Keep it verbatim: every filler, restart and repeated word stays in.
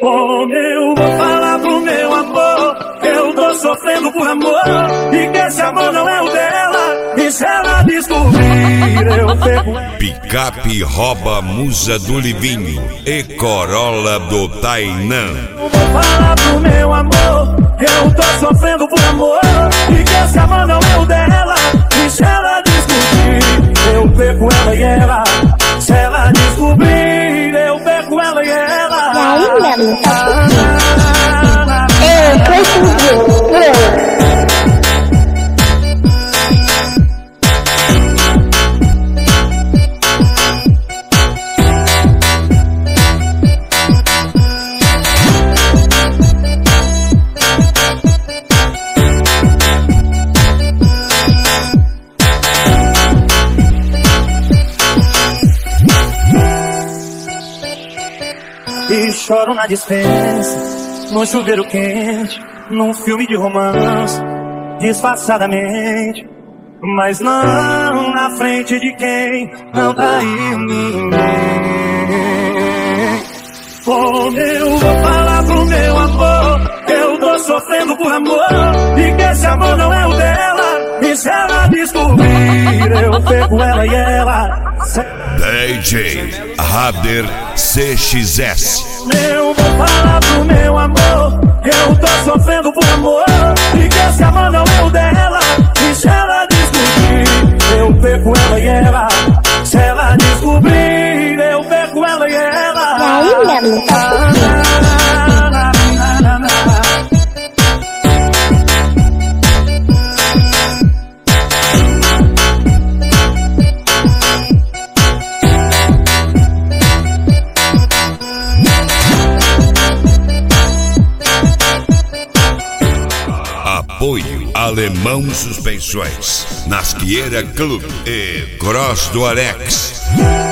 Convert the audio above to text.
Como eu vou falar pro meu amor que eu tô sofrendo por amor e que esse amor não é o dela? E se ela descobrir, eu pego. Picape rouba musa do Livinho e Corolla do Tainã. Eu vou falar pro meu amor que eu tô sofrendo por amor e que esse amor não é o dela? E se ela descobrir, eu perco ela e ela. Se ela descobrir, eu perco ela e ela. E aí, meu tá eu tô E choro na dispensa, no chuveiro quente, num filme de romance, disfarçadamente. Mas não na frente de quem não tá aí ninguém. Como eu vou falar pro meu amor que eu tô sofrendo por amor e que esse amor não é o dela? E se ela descobrir, eu pego ela e ela. D J Rader C X S. Eu vou falar pro meu amor que eu tô sofrendo por amor e que esse amor não é o dela. E se ela descobrir, eu perco ela e ela. Se ela descobrir, eu perco ela e ela. E aí, meu tá Apoio Alemão Suspensões, Nasqueira Clube e Cross do Alex.